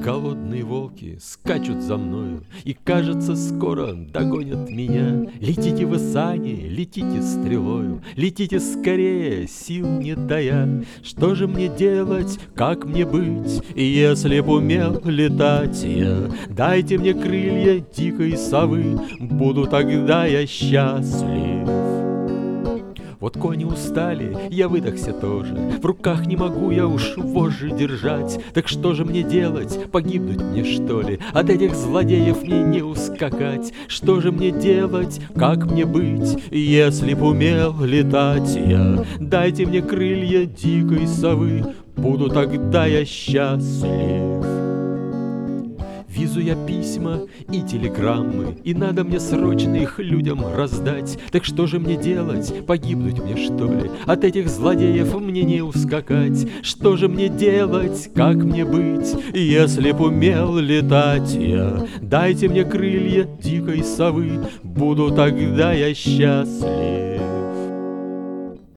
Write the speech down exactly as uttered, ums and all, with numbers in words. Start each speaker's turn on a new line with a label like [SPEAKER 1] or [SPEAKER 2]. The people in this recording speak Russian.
[SPEAKER 1] Голодные волки скачут за мною, и, кажется, скоро догонят меня. Летите вы, сани, летите стрелою, летите скорее, сил не тая. Что же мне делать, как мне быть, если б умел летать я? Дайте мне крылья дикой совы, буду тогда я счастлив. Вот кони устали, я выдохся тоже, в руках не могу я уж вожжи держать. Так что же мне делать, погибнуть мне что ли? От этих злодеев мне не ускакать. Что же мне делать, как мне быть, если б умел летать я? Дайте мне крылья дикой совы, буду тогда я счастлив. Везу я письма и телеграммы, и надо мне срочно их людям раздать. Так что же мне делать, погибнуть мне что ли? От этих злодеев мне не ускакать. Что же мне делать, как мне быть, если б умел летать я? Дайте мне крылья дикой совы, буду тогда я счастлив.